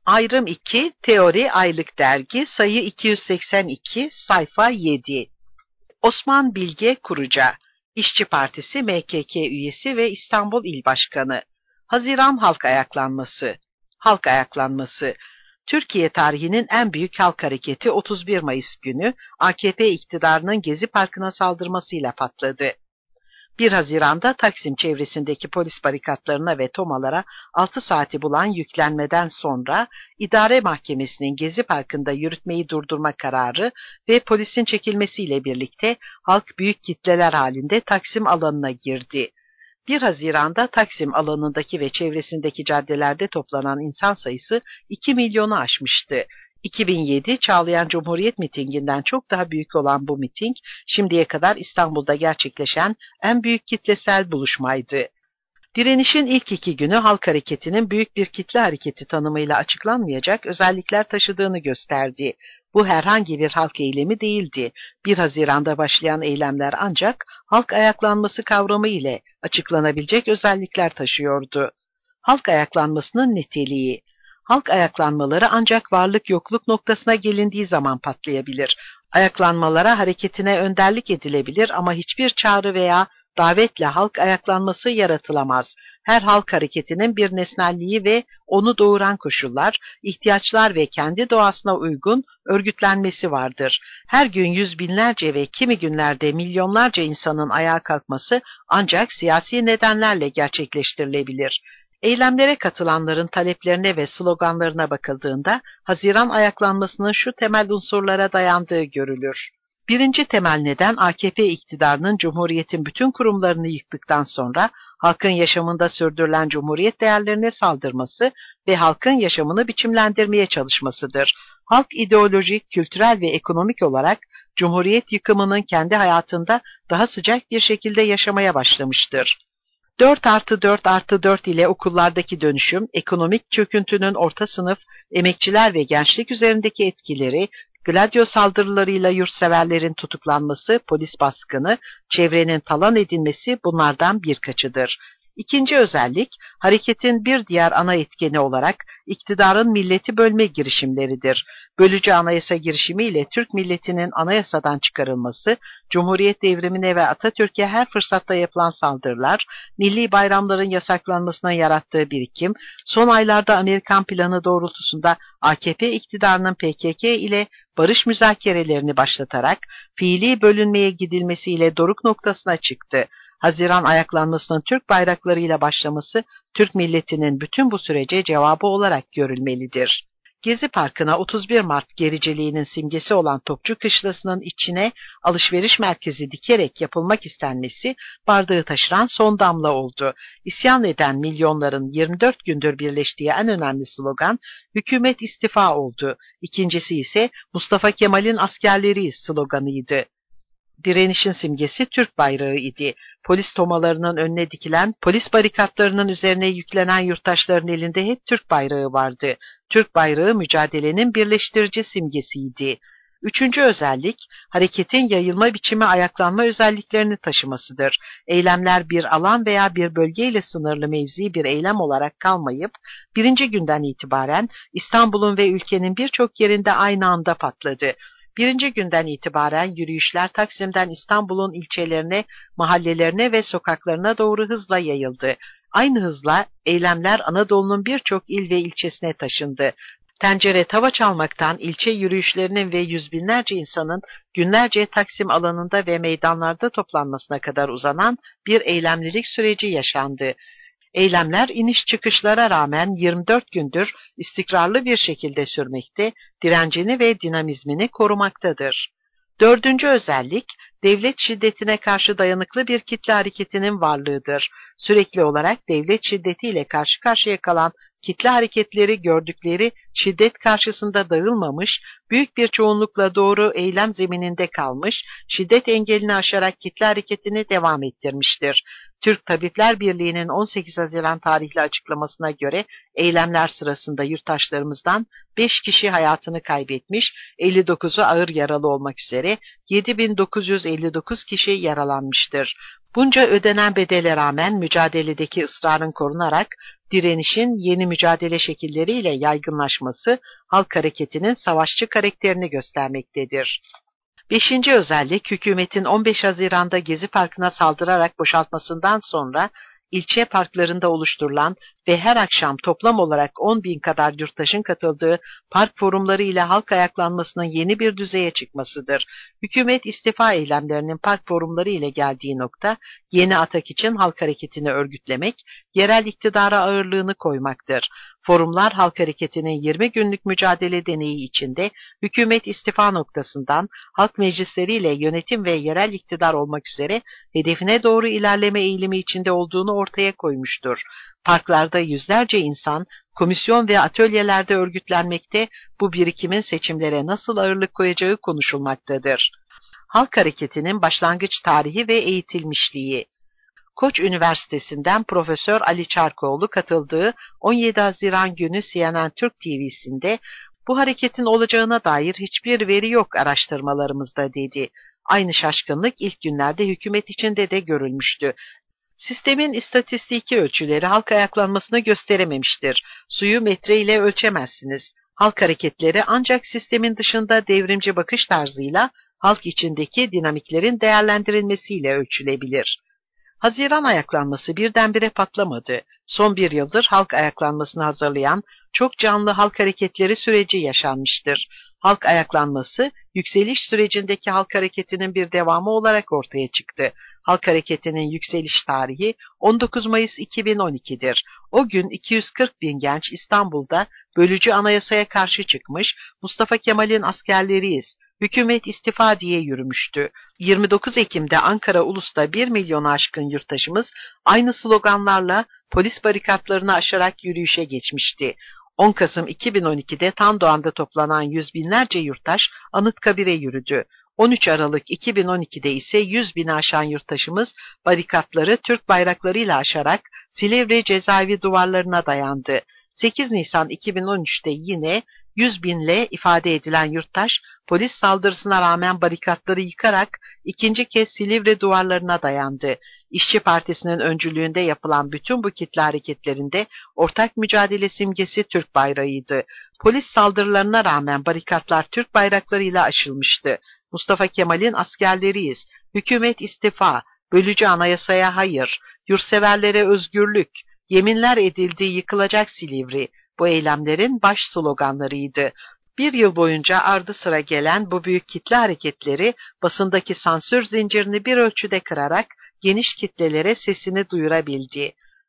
Ayrım 2, Teori Aylık Dergi, sayı 282, sayfa 7. Osman Bilge Kuruca, İşçi Partisi MKK üyesi ve İstanbul İl Başkanı. Haziran Halk Ayaklanması. Halk Ayaklanması. Türkiye tarihinin en büyük halk hareketi 31 Mayıs günü AKP iktidarının Gezi Parkı'na saldırmasıyla patladı. 1 Haziran'da Taksim çevresindeki polis barikatlarına ve tomalara 6 saati bulan yüklenmeden sonra İdare Mahkemesi'nin Gezi Parkı'nda yürütmeyi durdurma kararı ve polisin çekilmesiyle birlikte halk büyük kitleler halinde Taksim alanına girdi. 1 Haziran'da Taksim alanındaki ve çevresindeki caddelerde toplanan insan sayısı 2 milyonu aşmıştı. 2007 Çağlayan Cumhuriyet mitinginden çok daha büyük olan bu miting, şimdiye kadar İstanbul'da gerçekleşen en büyük kitlesel buluşmaydı. Direnişin ilk 2 günü halk hareketinin büyük bir kitle hareketi tanımıyla açıklanmayacak özellikler taşıdığını gösterdi. Bu herhangi bir halk eylemi değildi. 1 Haziran'da başlayan eylemler ancak halk ayaklanması kavramı ile açıklanabilecek özellikler taşıyordu. Halk ayaklanmasının niteliği. Halk ayaklanmaları ancak varlık yokluk noktasına gelindiği zaman patlayabilir. Ayaklanmalara hareketine önderlik edilebilir ama hiçbir çağrı veya davetle halk ayaklanması yaratılamaz. Her halk hareketinin bir nesnelliği ve onu doğuran koşullar, ihtiyaçlar ve kendi doğasına uygun örgütlenmesi vardır. Her gün yüz binlerce ve kimi günlerde milyonlarca insanın ayağa kalkması ancak siyasi nedenlerle gerçekleştirilebilir. Eylemlere katılanların taleplerine ve sloganlarına bakıldığında Haziran ayaklanmasının şu temel unsurlara dayandığı görülür. Birinci temel neden AKP iktidarının Cumhuriyet'in bütün kurumlarını yıktıktan sonra halkın yaşamında sürdürülen Cumhuriyet değerlerine saldırması ve halkın yaşamını biçimlendirmeye çalışmasıdır. Halk ideolojik, kültürel ve ekonomik olarak Cumhuriyet yıkımının kendi hayatında daha sıcak bir şekilde yaşamaya başlamıştır. 4+4+4 ile okullardaki dönüşüm, ekonomik çöküntünün orta sınıf, emekçiler ve gençlik üzerindeki etkileri, Gladio saldırılarıyla yurtseverlerin tutuklanması, polis baskını, çevrenin talan edilmesi bunlardan birkaçıdır. İkinci özellik, hareketin bir diğer ana etkeni olarak iktidarın milleti bölme girişimleridir. Bölücü anayasa girişimiyle Türk milletinin anayasadan çıkarılması, Cumhuriyet devrimine ve Atatürk'e her fırsatta yapılan saldırılar, milli bayramların yasaklanmasına yarattığı birikim, son aylarda Amerikan planı doğrultusunda AKP iktidarının PKK ile barış müzakerelerini başlatarak fiili bölünmeye gidilmesiyle doruk noktasına çıktı. Haziran ayaklanmasının Türk bayraklarıyla başlaması, Türk milletinin bütün bu sürece cevabı olarak görülmelidir. Gezi Parkı'na 31 Mart gericiliğinin simgesi olan Topçu Kışlası'nın içine alışveriş merkezi dikerek yapılmak istenmesi bardağı taşıran son damla oldu. İsyan eden milyonların 24 gündür birleştiği en önemli slogan "Hükümet istifa" oldu. İkincisi ise "Mustafa Kemal'in askerleriyiz" sloganıydı. Direnişin simgesi Türk bayrağı idi. Polis tomalarının önüne dikilen, polis barikatlarının üzerine yüklenen yurttaşların elinde hep Türk bayrağı vardı. Türk bayrağı mücadelenin birleştirici simgesiydi. Üçüncü özellik, hareketin yayılma biçimi ayaklanma özelliklerini taşımasıdır. Eylemler bir alan veya bir bölgeyle sınırlı mevzi bir eylem olarak kalmayıp, birinci günden itibaren İstanbul'un ve ülkenin birçok yerinde aynı anda patladı. Birinci günden itibaren yürüyüşler Taksim'den İstanbul'un ilçelerine, mahallelerine ve sokaklarına doğru hızla yayıldı. Aynı hızla eylemler Anadolu'nun birçok il ve ilçesine taşındı. Tencere tava çalmaktan ilçe yürüyüşlerinin ve yüz binlerce insanın günlerce Taksim alanında ve meydanlarda toplanmasına kadar uzanan bir eylemlilik süreci yaşandı. Eylemler iniş çıkışlara rağmen 24 gündür istikrarlı bir şekilde sürmekte, direncini ve dinamizmini korumaktadır. Dördüncü özellik, devlet şiddetine karşı dayanıklı bir kitle hareketinin varlığıdır. Sürekli olarak devlet şiddetiyle karşı karşıya kalan kitle hareketleri gördükleri şiddet karşısında dağılmamış, büyük bir çoğunlukla doğru eylem zemininde kalmış, şiddet engelini aşarak kitle hareketini devam ettirmiştir. Türk Tabipler Birliği'nin 18 Haziran tarihli açıklamasına göre eylemler sırasında yurttaşlarımızdan 5 kişi hayatını kaybetmiş, 59'u ağır yaralı olmak üzere 7.959 kişi yaralanmıştır. Bunca ödenen bedele rağmen mücadeledeki ısrarın korunarak direnişin yeni mücadele şekilleriyle yaygınlaşması halk hareketinin savaşçı karakterini göstermektedir. 5. özellik, hükümetin 15 Haziran'da Gezi Parkı'na saldırarak boşaltmasından sonra ilçe parklarında oluşturulan ve her akşam toplam olarak 10.000 kadar yurttaşın katıldığı park forumları ile halk ayaklanmasının yeni bir düzeye çıkmasıdır. Hükümet istifa eylemlerinin park forumları ile geldiği nokta, yeni atak için halk hareketini örgütlemek, yerel iktidara ağırlığını koymaktır. Forumlar halk hareketinin 20 günlük mücadele deneyi içinde hükümet istifa noktasından halk meclisleriyle yönetim ve yerel iktidar olmak üzere hedefine doğru ilerleme eğilimi içinde olduğunu ortaya koymuştur. Parklarda yüzlerce insan, komisyon ve atölyelerde örgütlenmekte, bu birikimin seçimlere nasıl ağırlık koyacağı konuşulmaktadır. Halk hareketinin başlangıç tarihi ve eğitilmişliği. Koç Üniversitesi'nden Profesör Ali Çarkoğlu katıldığı 17 Haziran günü CNN Türk TV'sinde bu hareketin olacağına dair hiçbir veri yok araştırmalarımızda dedi. Aynı şaşkınlık ilk günlerde hükümet içinde de görülmüştü. Sistemin istatistiki ölçüleri halk ayaklanmasını gösterememiştir. Suyu metre ile ölçemezsiniz. Halk hareketleri ancak sistemin dışında devrimci bakış tarzıyla halk içindeki dinamiklerin değerlendirilmesiyle ölçülebilir. Haziran ayaklanması birdenbire patlamadı. Son bir yıldır halk ayaklanmasını hazırlayan çok canlı halk hareketleri süreci yaşanmıştır. Halk ayaklanması, yükseliş sürecindeki halk hareketinin bir devamı olarak ortaya çıktı. Halk hareketinin yükseliş tarihi 19 Mayıs 2012'dir. O gün 240 bin genç İstanbul'da bölücü anayasaya karşı çıkmış, Mustafa Kemal'in askerleriyiz, hükümet istifa diye yürümüştü. 29 Ekim'de Ankara Ulus'ta 1 milyonu aşkın yurttaşımız aynı sloganlarla polis barikatlarını aşarak yürüyüşe geçmişti. 10 Kasım 2012'de Tandoğan'da toplanan yüz binlerce yurttaş Anıtkabir'e yürüdü. 13 Aralık 2012'de ise 100 bini aşan yurttaşımız barikatları Türk bayraklarıyla aşarak Silivri cezaevi duvarlarına dayandı. 8 Nisan 2013'te yine 100 binle ifade edilen yurttaş polis saldırısına rağmen barikatları yıkarak ikinci kez Silivri duvarlarına dayandı. İşçi Partisi'nin öncülüğünde yapılan bütün bu kitle hareketlerinde ortak mücadele simgesi Türk bayrağıydı. Polis saldırılarına rağmen barikatlar Türk bayraklarıyla aşılmıştı. Mustafa Kemal'in askerleriyiz, hükümet istifa, bölücü anayasaya hayır, yurtseverlere özgürlük, yeminler edildiği yıkılacak Silivri, bu eylemlerin baş sloganlarıydı. Bir yıl boyunca ardı sıra gelen bu büyük kitle hareketleri basındaki sansür zincirini bir ölçüde kırarak geniş kitlelere sesini duyurabildi.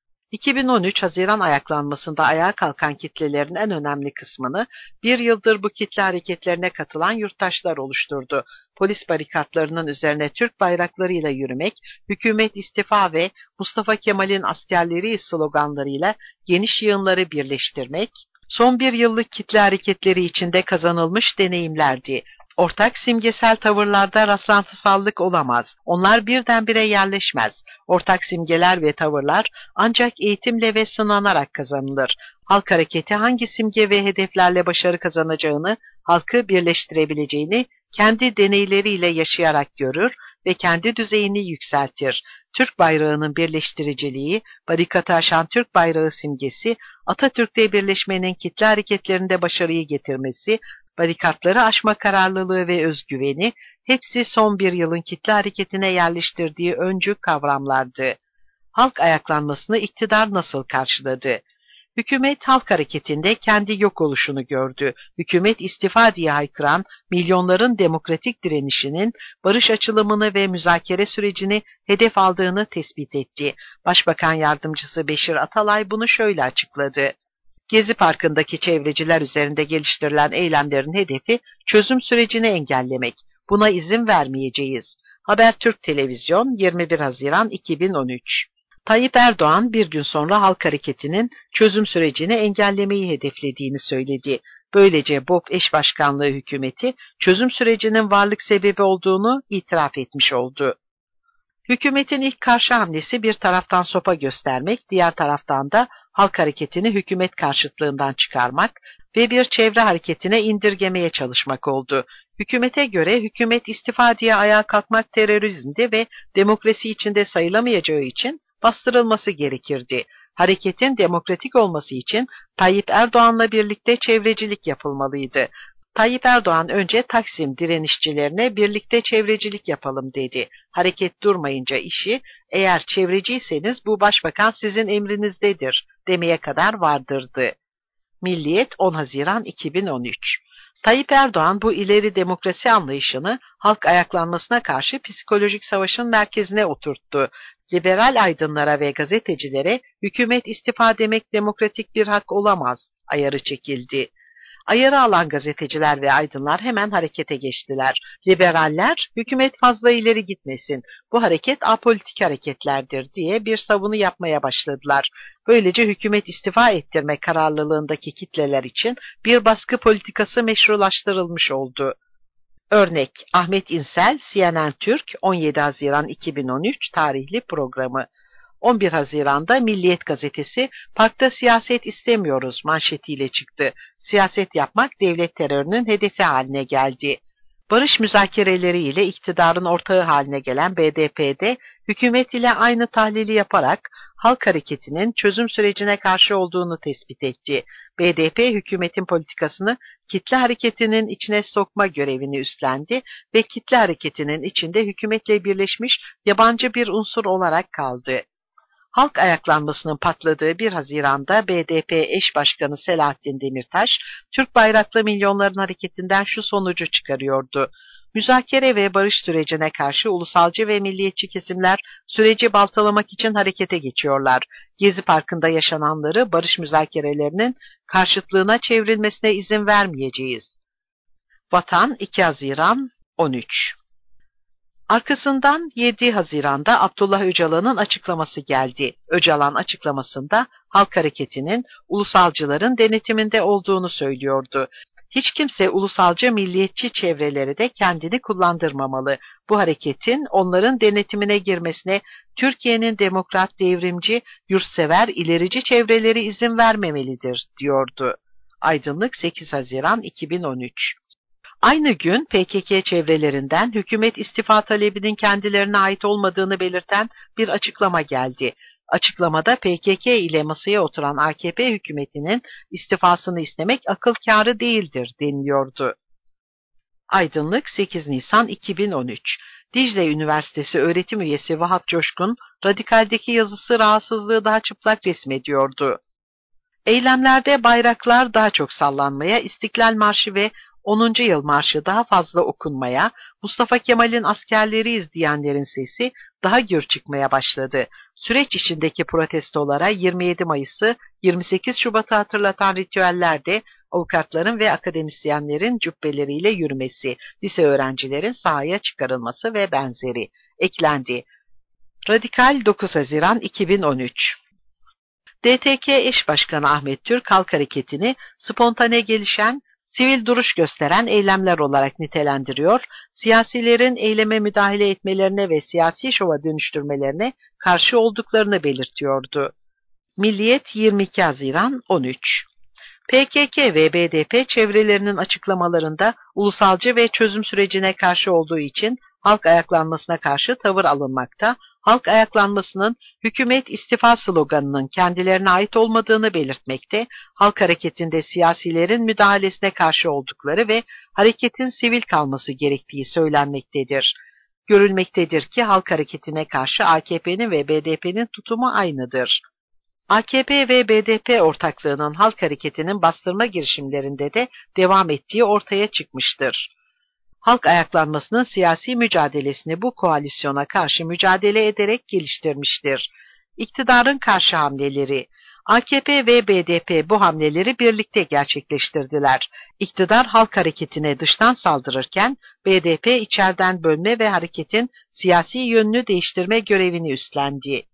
2013 Haziran ayaklanmasında ayağa kalkan kitlelerin en önemli kısmını bir yıldır bu kitle hareketlerine katılan yurttaşlar oluşturdu. Polis barikatlarının üzerine Türk bayraklarıyla yürümek, hükümet istifa ve Mustafa Kemal'in askerleri sloganlarıyla geniş yığınları birleştirmek, son bir yıllık kitle hareketleri içinde kazanılmış deneyimlerdi. Ortak simgesel tavırlarda rastlantısallık olamaz. Onlar birdenbire yerleşmez. Ortak simgeler ve tavırlar ancak eğitimle ve sınanarak kazanılır. Halk hareketi hangi simge ve hedeflerle başarı kazanacağını, halkı birleştirebileceğini kendi deneyleriyle yaşayarak görür ve kendi düzeyini yükseltir. Türk bayrağının birleştiriciliği, barikatı aşan Türk bayrağı simgesi, Atatürk'te birleşmenin kitle hareketlerinde başarıyı getirmesi, barikatları aşma kararlılığı ve özgüveni, hepsi son bir yılın kitle hareketine yerleştirdiği öncü kavramlardı. Halk ayaklanmasını iktidar nasıl karşıladı? Hükümet halk hareketinde kendi yok oluşunu gördü. Hükümet istifa diye haykıran milyonların demokratik direnişinin barış açılımını ve müzakere sürecini hedef aldığını tespit etti. Başbakan Yardımcısı Beşir Atalay bunu şöyle açıkladı. Gezi Parkı'ndaki çevreciler üzerinde geliştirilen eylemlerin hedefi çözüm sürecini engellemek. Buna izin vermeyeceğiz. Habertürk Televizyon 21 Haziran 2013. Tayyip Erdoğan bir gün sonra halk hareketinin çözüm sürecini engellemeyi hedeflediğini söyledi. Böylece BOP eş başkanlığı hükümeti çözüm sürecinin varlık sebebi olduğunu itiraf etmiş oldu. Hükümetin ilk karşı hamlesi bir taraftan sopa göstermek, diğer taraftan da halk hareketini hükümet karşıtlığından çıkarmak ve bir çevre hareketine indirgemeye çalışmak oldu. Hükümete göre hükümet istifa diye ayağa kalkmak terörizmdi ve demokrasi içinde sayılamayacağı için bastırılması gerekirdi. Hareketin demokratik olması için Tayyip Erdoğan'la birlikte çevrecilik yapılmalıydı. Tayyip Erdoğan önce Taksim direnişçilerine birlikte çevrecilik yapalım dedi. Hareket durmayınca işi, eğer çevreciyseniz bu başbakan sizin emrinizdedir demeye kadar vardırdı. Milliyet 10 Haziran 2013. Tayyip Erdoğan bu ileri demokrasi anlayışını halk ayaklanmasına karşı psikolojik savaşın merkezine oturttu. Liberal aydınlara ve gazetecilere hükümet istifa demek demokratik bir hak olamaz ayarı çekildi. Ayarı alan gazeteciler ve aydınlar hemen harekete geçtiler. Liberaller, hükümet fazla ileri gitmesin, bu hareket apolitik hareketlerdir diye bir savunu yapmaya başladılar. Böylece hükümet istifa ettirme kararlılığındaki kitleler için bir baskı politikası meşrulaştırılmış oldu. Örnek, Ahmet İnsel, CNN Türk, 17 Haziran 2013 tarihli programı. 11 Haziran'da Milliyet gazetesi "Parkta siyaset istemiyoruz" manşetiyle çıktı. Siyaset yapmak devlet terörünün hedefi haline geldi. Barış müzakereleriyle iktidarın ortağı haline gelen BDP'de hükümet ile aynı tahlili yaparak halk hareketinin çözüm sürecine karşı olduğunu tespit etti. BDP hükümetin politikasını kitle hareketinin içine sokma görevini üstlendi ve kitle hareketinin içinde hükümetle birleşmiş yabancı bir unsur olarak kaldı. Halk ayaklanmasının patladığı 1 Haziran'da BDP eş başkanı Selahattin Demirtaş, Türk bayraklı milyonların hareketinden şu sonucu çıkarıyordu. Müzakere ve barış sürecine karşı ulusalcı ve milliyetçi kesimler süreci baltalamak için harekete geçiyorlar. Gezi Parkı'nda yaşananları barış müzakerelerinin karşıtlığına çevrilmesine izin vermeyeceğiz. Vatan 2 Haziran 13. Arkasından 7 Haziran'da Abdullah Öcalan'ın açıklaması geldi. Öcalan açıklamasında halk hareketinin ulusalcıların denetiminde olduğunu söylüyordu. Hiç kimse ulusalcı milliyetçi çevreleri de kendini kullandırmamalı. Bu hareketin onların denetimine girmesine Türkiye'nin demokrat, devrimci, yurtsever, ilerici çevreleri izin vermemelidir, diyordu. Aydınlık 8 Haziran 2013. Aynı gün PKK çevrelerinden hükümet istifa talebinin kendilerine ait olmadığını belirten bir açıklama geldi. Açıklamada PKK ile masaya oturan AKP hükümetinin istifasını istemek akıl kârı değildir deniliyordu. Aydınlık 8 Nisan 2013. Dicle Üniversitesi öğretim üyesi Vahap Coşkun, Radikal'deki yazısı rahatsızlığı daha çıplak resmediyordu. Eylemlerde bayraklar daha çok sallanmaya, İstiklal Marşı ve 10. Yıl Marşı daha fazla okunmaya, Mustafa Kemal'in askerleriyiz diyenlerin sesi daha gür çıkmaya başladı. Süreç içindeki protestolara 27 Mayıs'ı 28 Şubat'ı hatırlatan ritüeller de avukatların ve akademisyenlerin cübbeleriyle yürümesi, lise öğrencilerin sahaya çıkarılması ve benzeri eklendi. Radikal 9 Haziran 2013. DTK eş başkanı Ahmet Türk halk hareketini spontane gelişen, sivil duruş gösteren eylemler olarak nitelendiriyor, siyasilerin eyleme müdahale etmelerine ve siyasi şova dönüştürmelerine karşı olduklarını belirtiyordu. Milliyet 22 Haziran 13. PKK ve BDP çevrelerinin açıklamalarında ulusalcı ve çözüm sürecine karşı olduğu için halk ayaklanmasına karşı tavır alınmakta, halk ayaklanmasının hükümet istifa sloganının kendilerine ait olmadığını belirtmekte, halk hareketinde siyasilerin müdahalesine karşı oldukları ve hareketin sivil kalması gerektiği söylenmektedir. Görülmektedir ki halk hareketine karşı AKP'nin ve BDP'nin tutumu aynıdır. AKP ve BDP ortaklığının halk hareketinin bastırma girişimlerinde de devam ettiği ortaya çıkmıştır. Halk ayaklanmasının siyasi mücadelesini bu koalisyona karşı mücadele ederek geliştirmiştir. İktidarın karşı hamleleri. AKP ve BDP bu hamleleri birlikte gerçekleştirdiler. İktidar halk hareketine dıştan saldırırken BDP içeriden bölme ve hareketin siyasi yönünü değiştirme görevini üstlendi.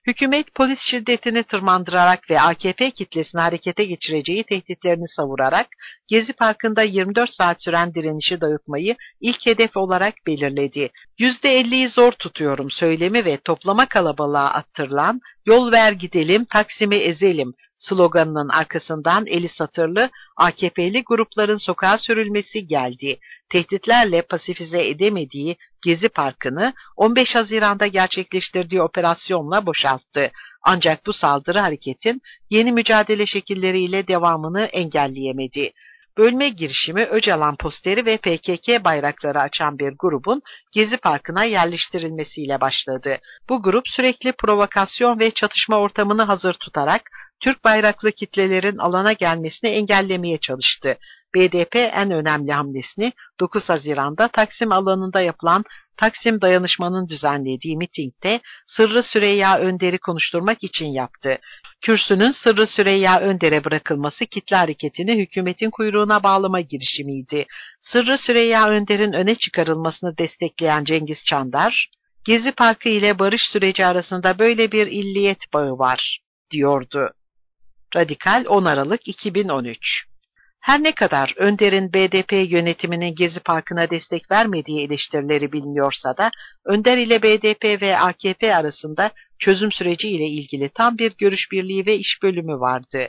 Hükümet polis şiddetini tırmandırarak ve AKP kitlesini harekete geçireceği tehditlerini savurarak Gezi Parkı'nda 24 saat süren direnişi dağıtmayı ilk hedef olarak belirledi. %50'yi zor tutuyorum söylemi ve toplama kalabalığa attırılan "Yol ver gidelim, Taksim'i ezelim" sloganının arkasından eli satırlı AKP'li grupların sokağa sürülmesi geldi. Tehditlerle pasifize edemediği Gezi Parkı'nı 15 Haziran'da gerçekleştirdiği operasyonla boşalttı. Ancak bu saldırı hareketin yeni mücadele şekilleriyle devamını engelleyemedi. Bölme girişimi Öcalan posteri ve PKK bayrakları açan bir grubun Gezi Parkı'na yerleştirilmesiyle başladı. Bu grup sürekli provokasyon ve çatışma ortamını hazır tutarak Türk bayraklı kitlelerin alana gelmesini engellemeye çalıştı. BDP en önemli hamlesini 9 Haziran'da Taksim alanında yapılan Taksim Dayanışma'nın düzenlediği mitingde Sırrı Süreyya Önder'i konuşturmak için yaptı. Kürsünün Sırrı Süreyya Önder'e bırakılması kitle hareketini hükümetin kuyruğuna bağlama girişimiydi. Sırrı Süreyya Önder'in öne çıkarılmasını destekleyen Cengiz Çandar, "Gezi Parkı ile barış süreci arasında böyle bir illiyet bağı var," diyordu. Radikal 10 Aralık 2013. Her ne kadar Önder'in BDP yönetiminin Gezi Parkı'na destek vermediği eleştirileri biliniyorsa da Önder ile BDP ve AKP arasında çözüm süreci ile ilgili tam bir görüş birliği ve iş bölümü vardı.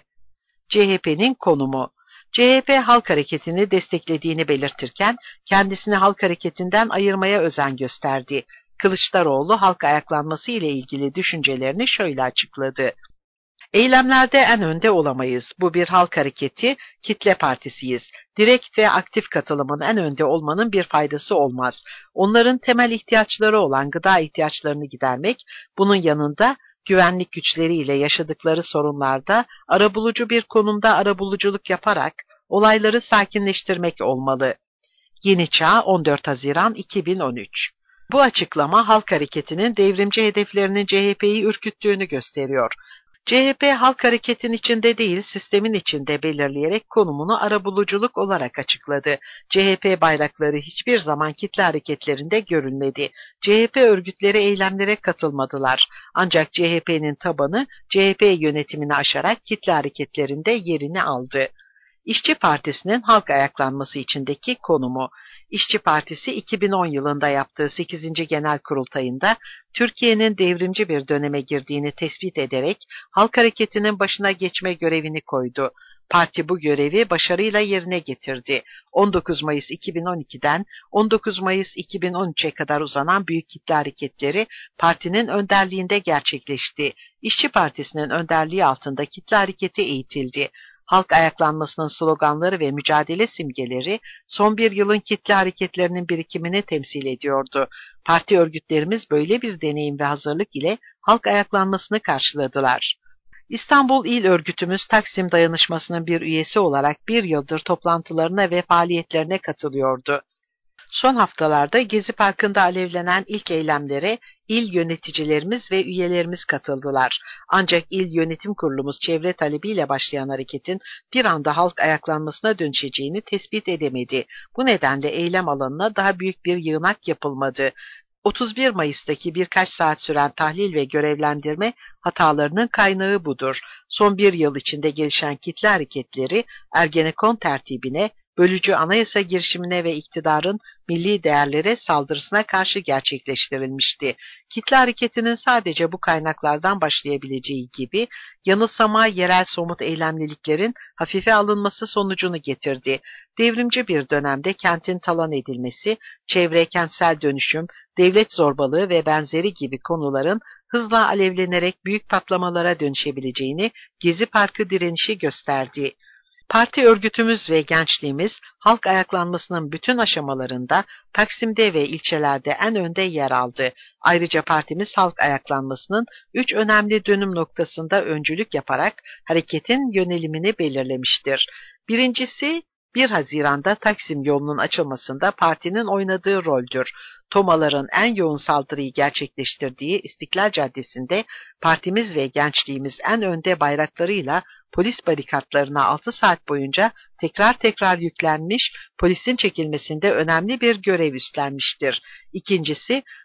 CHP'nin konumu. CHP Halk Hareketi'ni desteklediğini belirtirken kendisini Halk Hareketi'nden ayırmaya özen gösterdi. Kılıçdaroğlu halk ayaklanması ile ilgili düşüncelerini şöyle açıkladı. "Eylemlerde en önde olamayız. Bu bir halk hareketi, kitle partisiyiz. Direkt ve aktif katılımın en önde olmanın bir faydası olmaz. Onların temel ihtiyaçları olan gıda ihtiyaçlarını gidermek, bunun yanında güvenlik güçleriyle yaşadıkları sorunlarda arabulucu bir konumda arabuluculuk yaparak olayları sakinleştirmek olmalı." Yeni Çağ 14 Haziran 2013. Bu açıklama halk hareketinin devrimci hedeflerinin CHP'yi ürküttüğünü gösteriyor. CHP halk hareketin içinde değil sistemin içinde belirleyerek konumunu arabuluculuk olarak açıkladı. CHP bayrakları hiçbir zaman kitle hareketlerinde görülmedi. CHP örgütleri eylemlere katılmadılar. Ancak CHP'nin tabanı CHP yönetimini aşarak kitle hareketlerinde yerini aldı. İşçi Partisi'nin halk ayaklanması içindeki konumu. İşçi Partisi 2010 yılında yaptığı 8. Genel Kurultayında Türkiye'nin devrimci bir döneme girdiğini tespit ederek halk hareketinin başına geçme görevini koydu. Parti bu görevi başarıyla yerine getirdi. 19 Mayıs 2012'den 19 Mayıs 2013'e kadar uzanan büyük kitle hareketleri partinin önderliğinde gerçekleşti. İşçi Partisi'nin önderliği altında kitle hareketi eğitildi. Halk ayaklanmasının sloganları ve mücadele simgeleri son bir yılın kitle hareketlerinin birikimini temsil ediyordu. Parti örgütlerimiz böyle bir deneyim ve hazırlık ile halk ayaklanmasını karşıladılar. İstanbul İl Örgütümüz Taksim Dayanışması'nın bir üyesi olarak bir yıldır toplantılarına ve faaliyetlerine katılıyordu. Son haftalarda Gezi Parkı'nda alevlenen ilk eylemlere il yöneticilerimiz ve üyelerimiz katıldılar. Ancak il yönetim kurulumuz çevre talebiyle başlayan hareketin bir anda halk ayaklanmasına dönüşeceğini tespit edemedi. Bu nedenle eylem alanına daha büyük bir yığınak yapılmadı. 31 Mayıs'taki birkaç saat süren tahlil ve görevlendirme hatalarının kaynağı budur. Son bir yıl içinde gelişen kitle hareketleri Ergenekon tertibine, bölücü anayasa girişimine ve iktidarın milli değerlere saldırısına karşı gerçekleştirilmişti. Kitle hareketinin sadece bu kaynaklardan başlayabileceği gibi yanılsama yerel somut eylemliliklerin hafife alınması sonucunu getirdi. Devrimci bir dönemde kentin talan edilmesi, çevre kentsel dönüşüm, devlet zorbalığı ve benzeri gibi konuların hızla alevlenerek büyük patlamalara dönüşebileceğini Gezi Parkı direnişi gösterdi. Parti örgütümüz ve gençliğimiz halk ayaklanmasının bütün aşamalarında Taksim'de ve ilçelerde en önde yer aldı. Ayrıca partimiz halk ayaklanmasının 3 önemli dönüm noktasında öncülük yaparak hareketin yönelimini belirlemiştir. Birincisi, 1 Haziran'da Taksim yolunun açılmasında partinin oynadığı roldür. Tomaların en yoğun saldırıyı gerçekleştirdiği İstiklal Caddesi'nde partimiz ve gençliğimiz en önde bayraklarıyla polis barikatlarına 6 saat boyunca tekrar yüklenmiş, polisin çekilmesinde önemli bir görev üstlenmiştir. İkincisi,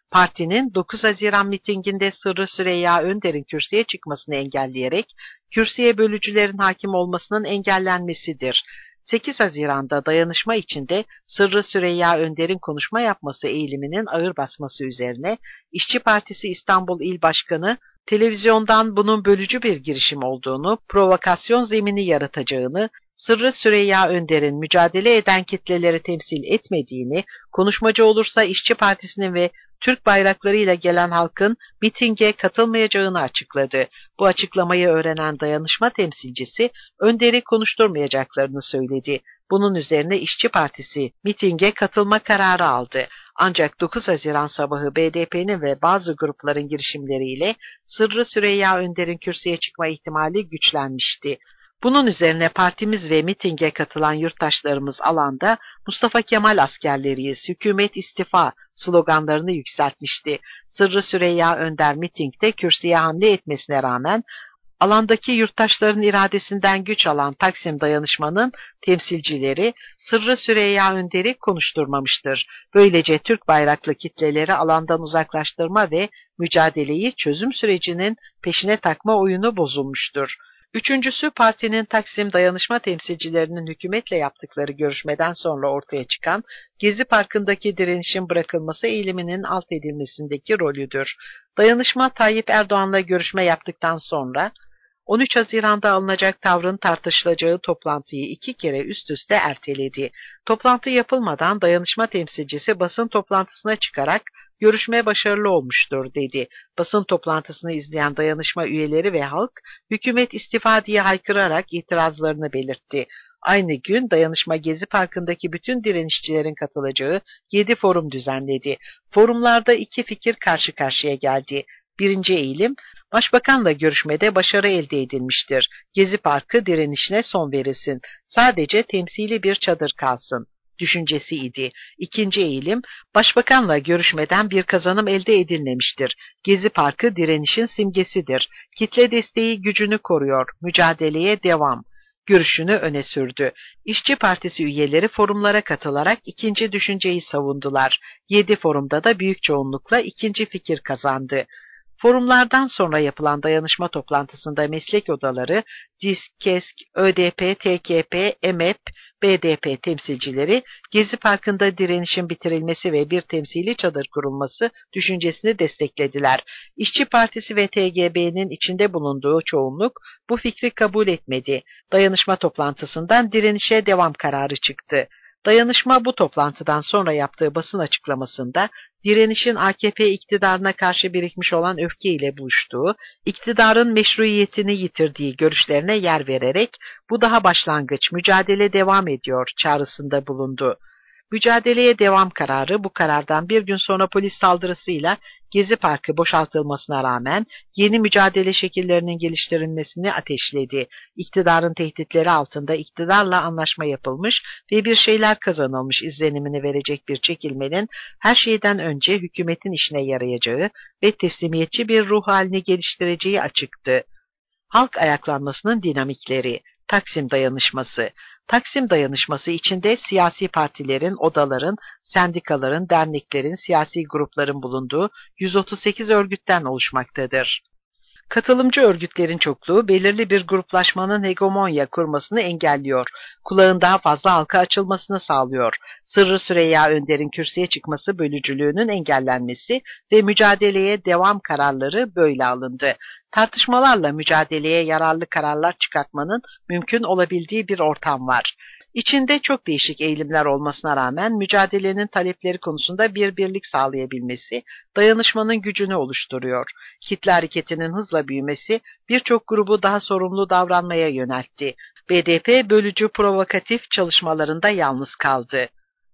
Partinin 9 Haziran mitinginde Sırrı Süreyya Önder'in kürsüye çıkmasını engelleyerek kürsüye bölücülerin hakim olmasının engellenmesidir. 8 Haziran'da dayanışma içinde Sırrı Süreyya Önder'in konuşma yapması eğiliminin ağır basması üzerine İşçi Partisi İstanbul İl Başkanı televizyondan bunun bölücü bir girişim olduğunu, provokasyon zemini yaratacağını, Sırrı Süreyya Önder'in mücadele eden kitleleri temsil etmediğini, konuşmacı olursa İşçi Partisi'nin ve Türk bayraklarıyla gelen halkın mitinge katılmayacağını açıkladı. Bu açıklamayı öğrenen dayanışma temsilcisi Önder'i konuşturmayacaklarını söyledi. Bunun üzerine İşçi Partisi mitinge katılma kararı aldı. Ancak 9 Haziran sabahı BDP'nin ve bazı grupların girişimleriyle Sırrı Süreyya Önder'in kürsüye çıkma ihtimali güçlenmişti. Bunun üzerine partimiz ve mitinge katılan yurttaşlarımız alanda Mustafa Kemal askerleriyiz, hükümet istifa sloganlarını yükseltmişti. Sırrı Süreyya Önder mitingde kürsüye hamle etmesine rağmen alandaki yurttaşların iradesinden güç alan Taksim Dayanışma'nın temsilcileri Sırrı Süreyya Önder'i konuşturmamıştır. Böylece Türk bayraklı kitleleri alandan uzaklaştırma ve mücadeleyi çözüm sürecinin peşine takma oyunu bozulmuştur. Üçüncüsü, partinin Taksim Dayanışma temsilcilerinin hükümetle yaptıkları görüşmeden sonra ortaya çıkan Gezi Parkı'ndaki direnişin bırakılması eğiliminin alt edilmesindeki rolüdür. Dayanışma, Tayyip Erdoğan'la görüşme yaptıktan sonra 13 Haziran'da alınacak tavrın tartışılacağı toplantıyı 2 kere üst üste erteledi. Toplantı yapılmadan dayanışma temsilcisi basın toplantısına çıkarak görüşme başarılı olmuştur dedi. Basın toplantısını izleyen dayanışma üyeleri ve halk hükümet istifa diye haykırarak itirazlarını belirtti. Aynı gün dayanışma Gezi Parkı'ndaki bütün direnişçilerin katılacağı 7 forum düzenledi. Forumlarda 2 fikir karşı karşıya geldi. Birinci eğilim, Başbakanla görüşmede başarı elde edilmiştir. Gezi Parkı direnişine son verilsin. Sadece temsili bir çadır kalsın düşüncesiydi. İkinci eğilim, Başbakanla görüşmeden bir kazanım elde edilmemiştir. Gezi Parkı direnişin simgesidir. Kitle desteği gücünü koruyor. Mücadeleye devam görüşünü öne sürdü. İşçi Partisi üyeleri forumlara katılarak ikinci düşünceyi savundular. 7 forumda da büyük çoğunlukla ikinci fikir kazandı. Forumlardan sonra yapılan dayanışma toplantısında meslek odaları, DİSK, KESK, ÖDP, TKP, EMEP, BDP temsilcileri Gezi Parkı'nda direnişin bitirilmesi ve bir temsili çadır kurulması düşüncesini desteklediler. İşçi Partisi ve TGB'nin içinde bulunduğu çoğunluk bu fikri kabul etmedi. Dayanışma toplantısından direnişe devam kararı çıktı. Dayanışma bu toplantıdan sonra yaptığı basın açıklamasında direnişin AKP iktidarına karşı birikmiş olan öfkeyle buluştuğu, iktidarın meşruiyetini yitirdiği görüşlerine yer vererek bu daha başlangıç, mücadele devam ediyor çağrısında bulundu. Mücadeleye devam kararı bu karardan bir gün sonra polis saldırısıyla Gezi Parkı boşaltılmasına rağmen yeni mücadele şekillerinin geliştirilmesini ateşledi. İktidarın tehditleri altında iktidarla anlaşma yapılmış ve bir şeyler kazanılmış izlenimini verecek bir çekilmenin her şeyden önce hükümetin işine yarayacağı ve teslimiyetçi bir ruh halini geliştireceği açıktı. Halk ayaklanmasının dinamikleri, Taksim Dayanışması. Taksim Dayanışması içinde siyasi partilerin, odaların, sendikaların, derneklerin, siyasi grupların bulunduğu 138 örgütten oluşmaktadır. Katılımcı örgütlerin çokluğu belirli bir gruplaşmanın hegemonya kurmasını engelliyor, kulağın daha fazla halka açılmasını sağlıyor. Sırrı Süreyya Önder'in kürsüye çıkması bölücülüğünün engellenmesi ve mücadeleye devam kararları böyle alındı. Tartışmalarla mücadeleye yararlı kararlar çıkartmanın mümkün olabildiği bir ortam var. İçinde çok değişik eğilimler olmasına rağmen mücadelenin talepleri konusunda bir birlik sağlayabilmesi dayanışmanın gücünü oluşturuyor. Kitle hareketinin hızla büyümesi birçok grubu daha sorumlu davranmaya yöneltti. BDP bölücü provokatif çalışmalarında yalnız kaldı.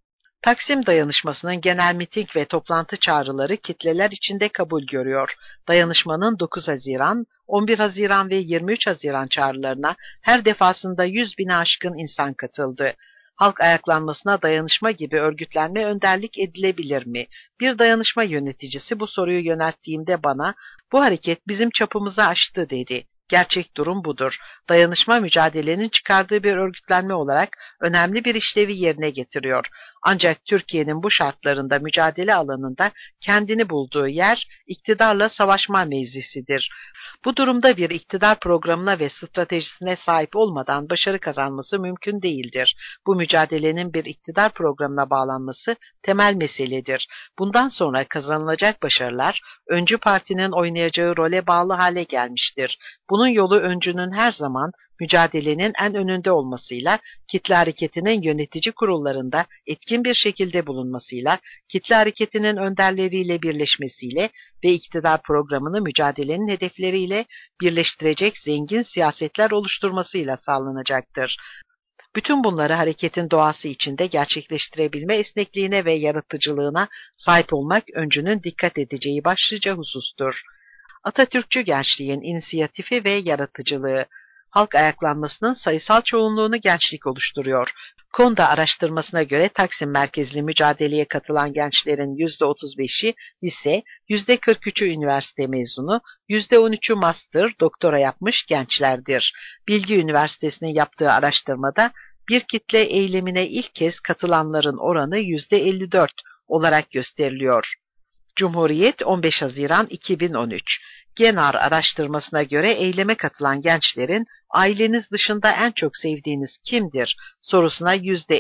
Taksim Dayanışması'nın genel miting ve toplantı çağrıları kitleler içinde kabul görüyor. Dayanışmanın 9 Haziran, 11 Haziran ve 23 Haziran çağrılarına her defasında 100 bine aşkın insan katıldı. Halk ayaklanmasına dayanışma gibi örgütlenme önderlik edilebilir mi? Bir dayanışma yöneticisi bu soruyu yönelttiğimde bana, bu hareket bizim çapımızı aştı dedi. Gerçek durum budur. Dayanışma mücadelenin çıkardığı bir örgütlenme olarak önemli bir işlevi yerine getiriyor. Ancak Türkiye'nin bu şartlarında mücadele alanında kendini bulduğu yer iktidarla savaşma mevzisidir. Bu durumda bir iktidar programına ve stratejisine sahip olmadan başarı kazanması mümkün değildir. Bu mücadelenin bir iktidar programına bağlanması temel meseledir. Bundan sonra kazanılacak başarılar öncü partinin oynayacağı role bağlı hale gelmiştir. Bunun yolu öncünün her zaman mücadelenin en önünde olmasıyla, kitle hareketinin yönetici kurullarında etkin bir şekilde bulunmasıyla, kitle hareketinin önderleriyle birleşmesiyle ve iktidar programını mücadelenin hedefleriyle birleştirecek zengin siyasetler oluşturmasıyla sağlanacaktır. Bütün bunları hareketin doğası içinde gerçekleştirebilme esnekliğine ve yaratıcılığına sahip olmak öncünün dikkat edeceği başlıca husustur. Atatürkçü gençliğin inisiyatifi ve yaratıcılığı, halk ayaklanmasının sayısal çoğunluğunu gençlik oluşturuyor. Konda araştırmasına göre Taksim merkezli mücadeleye katılan gençlerin %35'i lise, %43'ü üniversite mezunu, %13'ü master, doktora yapmış gençlerdir. Bilgi Üniversitesi'nin yaptığı araştırmada bir kitle eylemine ilk kez katılanların oranı %54 olarak gösteriliyor. Cumhuriyet 15 Haziran 2013. Genar araştırmasına göre eyleme katılan gençlerin aileniz dışında en çok sevdiğiniz kimdir sorusuna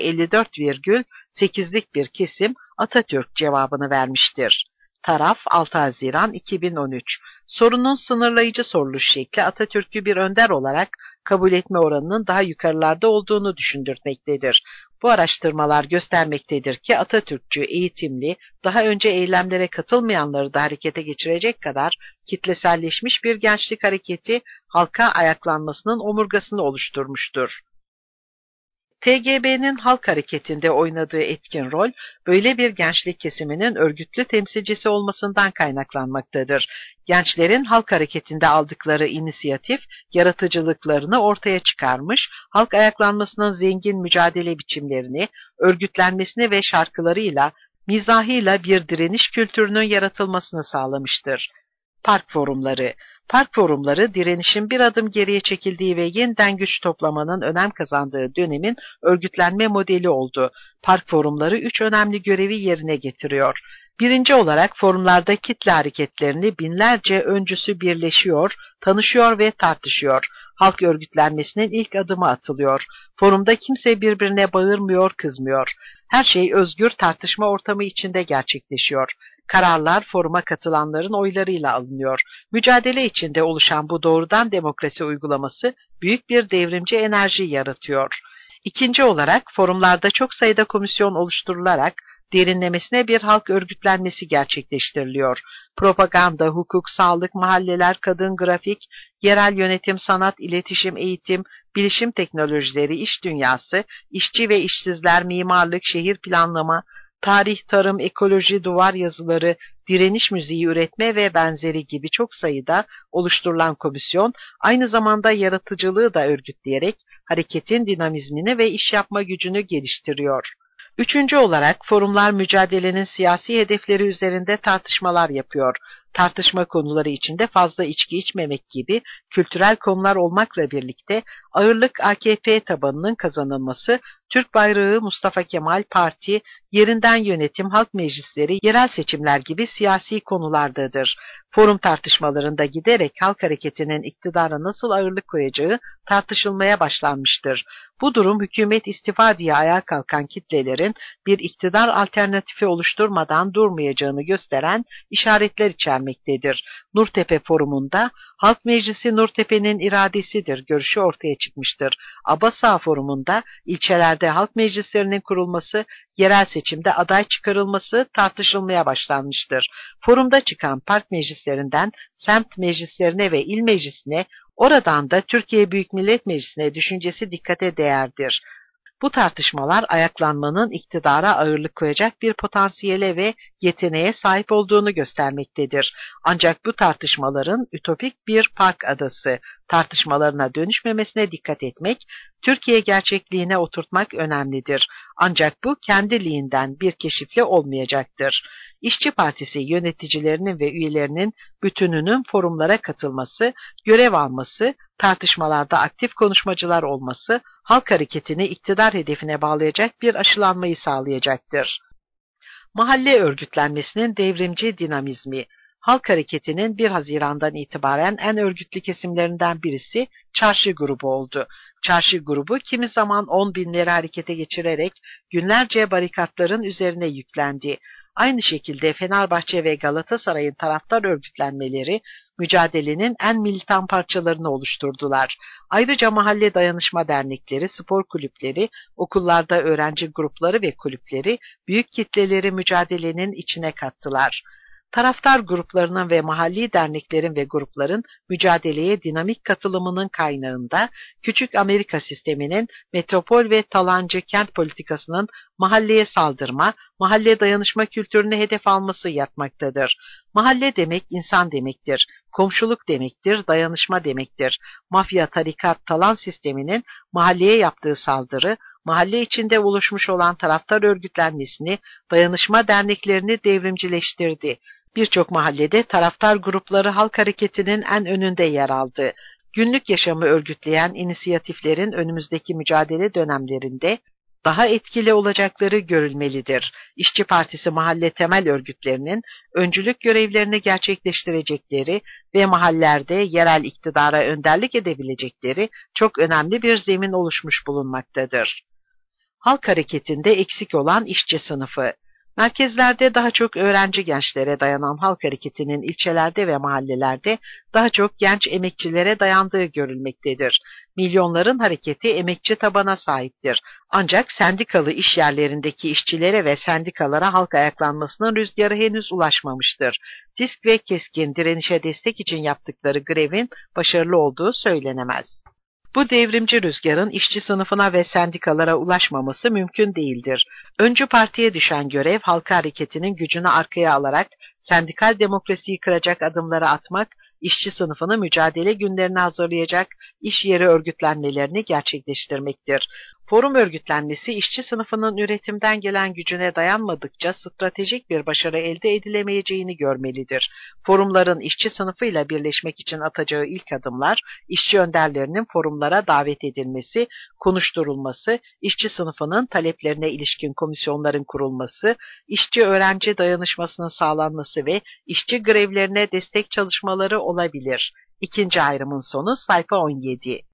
%54,8'lik bir kesim Atatürk cevabını vermiştir. Taraf 6 Haziran 2013. Sorunun sınırlayıcı soruluş şekli Atatürk'ü bir önder olarak kabul etme oranının daha yukarılarda olduğunu düşündürtmektedir. Bu araştırmalar göstermektedir ki Atatürkçü, eğitimli, daha önce eylemlere katılmayanları da harekete geçirecek kadar kitleselleşmiş bir gençlik hareketi halka ayaklanmasının omurgasını oluşturmuştur. TGB'nin halk hareketinde oynadığı etkin rol, böyle bir gençlik kesiminin örgütlü temsilcisi olmasından kaynaklanmaktadır. Gençlerin halk hareketinde aldıkları inisiyatif, yaratıcılıklarını ortaya çıkarmış, halk ayaklanmasının zengin mücadele biçimlerini, örgütlenmesini ve şarkılarıyla, mizahıyla bir direniş kültürünün yaratılmasını sağlamıştır. Park forumları direnişin bir adım geriye çekildiği ve yeniden güç toplamanın önem kazandığı dönemin örgütlenme modeli oldu. Park forumları 3 önemli görevi yerine getiriyor. Birinci olarak forumlarda kitle hareketlerini binlerce öncüsü birleşiyor, tanışıyor ve tartışıyor. Halk örgütlenmesinin ilk adımı atılıyor. Forumda kimse birbirine bağırmıyor, kızmıyor. Her şey özgür tartışma ortamı içinde gerçekleşiyor. Kararlar foruma katılanların oylarıyla alınıyor. Mücadele içinde oluşan bu doğrudan demokrasi uygulaması büyük bir devrimci enerji yaratıyor. İkinci olarak forumlarda çok sayıda komisyon oluşturularak derinlemesine bir halk örgütlenmesi gerçekleştiriliyor. Propaganda, hukuk, sağlık, mahalleler, kadın, grafik, yerel yönetim, sanat, iletişim, eğitim, bilişim teknolojileri, iş dünyası, işçi ve işsizler, mimarlık, şehir planlama, tarih, tarım, ekoloji, duvar yazıları, direniş müziği üretme ve benzeri gibi çok sayıda oluşturulan komisyon, aynı zamanda yaratıcılığı da örgütleyerek hareketin dinamizmini ve iş yapma gücünü geliştiriyor. Üçüncü olarak forumlar mücadelenin siyasi hedefleri üzerinde tartışmalar yapıyor. Tartışma konuları içinde fazla içki içmemek gibi kültürel konular olmakla birlikte ağırlık AKP tabanının kazanılması, Türk bayrağı, Mustafa Kemal Parti, yerinden yönetim, halk meclisleri, yerel seçimler gibi siyasi konulardadır. Forum tartışmalarında giderek halk hareketinin iktidara nasıl ağırlık koyacağı tartışılmaya başlanmıştır. Bu durum hükümet istifa diye ayağa kalkan kitlelerin bir iktidar alternatifi oluşturmadan durmayacağını gösteren işaretler içermektedir. Nurtepe Forumu'nda Halk Meclisi Nurtepe'nin iradesidir görüşü ortaya çıkmıştır. Abasa Forumu'nda ilçelerde halk meclislerinin kurulması, yerel seçimde aday çıkarılması tartışılmaya başlanmıştır. Forumda çıkan park meclislerinden semt meclislerine ve il meclisine, oradan da Türkiye Büyük Millet Meclisi'ne düşüncesi dikkate değerdir. Bu tartışmalar ayaklanmanın iktidara ağırlık koyacak bir potansiyele ve yeteneğe sahip olduğunu göstermektedir. Ancak bu tartışmaların ütopik bir park adası, tartışmalarına dönüşmemesine dikkat etmek, Türkiye gerçekliğine oturtmak önemlidir. Ancak bu kendiliğinden bir keşifle olmayacaktır. İşçi Partisi yöneticilerinin ve üyelerinin bütününün forumlara katılması, görev alması, tartışmalarda aktif konuşmacılar olması, halk hareketini iktidar hedefine bağlayacak bir aşılanmayı sağlayacaktır. Mahalle örgütlenmesinin devrimci dinamizmi. Halk hareketinin 1 Haziran'dan itibaren en örgütlü kesimlerinden birisi çarşı grubu oldu. Çarşı grubu kimi zaman 10 binleri harekete geçirerek günlerce barikatların üzerine yüklendi. Aynı şekilde Fenerbahçe ve Galatasaray'ın taraftar örgütlenmeleri mücadelenin en militan parçalarını oluşturdular. Ayrıca mahalle dayanışma dernekleri, spor kulüpleri, okullarda öğrenci grupları ve kulüpleri büyük kitleleri mücadelenin içine kattılar. Taraftar gruplarının ve mahalli derneklerin ve grupların mücadeleye dinamik katılımının kaynağında küçük Amerika sisteminin metropol ve talancı kent politikasının mahalleye saldırma, mahalle dayanışma kültürünü hedef alması yatmaktadır. Mahalle demek insan demektir, komşuluk demektir, dayanışma demektir. Mafya, tarikat, talan sisteminin mahalleye yaptığı saldırı, mahalle içinde oluşmuş olan taraftar örgütlenmesini, dayanışma derneklerini devrimcileştirdi. Birçok mahallede taraftar grupları halk hareketinin en önünde yer aldı. Günlük yaşamı örgütleyen inisiyatiflerin önümüzdeki mücadele dönemlerinde daha etkili olacakları görülmelidir. İşçi Partisi mahalle temel örgütlerinin öncülük görevlerini gerçekleştirecekleri ve mahallelerde yerel iktidara önderlik edebilecekleri çok önemli bir zemin oluşmuş bulunmaktadır. Halk hareketinde eksik olan işçi sınıfı. Merkezlerde daha çok öğrenci gençlere dayanan halk hareketinin ilçelerde ve mahallelerde daha çok genç emekçilere dayandığı görülmektedir. Milyonların hareketi emekçi tabana sahiptir. Ancak sendikalı iş yerlerindeki işçilere ve sendikalara halk ayaklanmasının rüzgarı henüz ulaşmamıştır. Disk ve keskin direnişe destek için yaptıkları grevin başarılı olduğu söylenemez. Bu devrimci rüzgarın işçi sınıfına ve sendikalara ulaşmaması mümkün değildir. Öncü partiye düşen görev halka hareketinin gücünü arkaya alarak sendikal demokrasiyi kıracak adımları atmak, işçi sınıfını mücadele günlerine hazırlayacak iş yeri örgütlenmelerini gerçekleştirmektir. Forum örgütlenmesi işçi sınıfının üretimden gelen gücüne dayanmadıkça stratejik bir başarı elde edilemeyeceğini görmelidir. Forumların işçi sınıfıyla birleşmek için atacağı ilk adımlar, işçi önderlerinin forumlara davet edilmesi, konuşturulması, işçi sınıfının taleplerine ilişkin komisyonların kurulması, işçi-öğrenci dayanışmasının sağlanması ve işçi grevlerine destek çalışmaları olabilir. İkinci ayrımın sonu sayfa 17.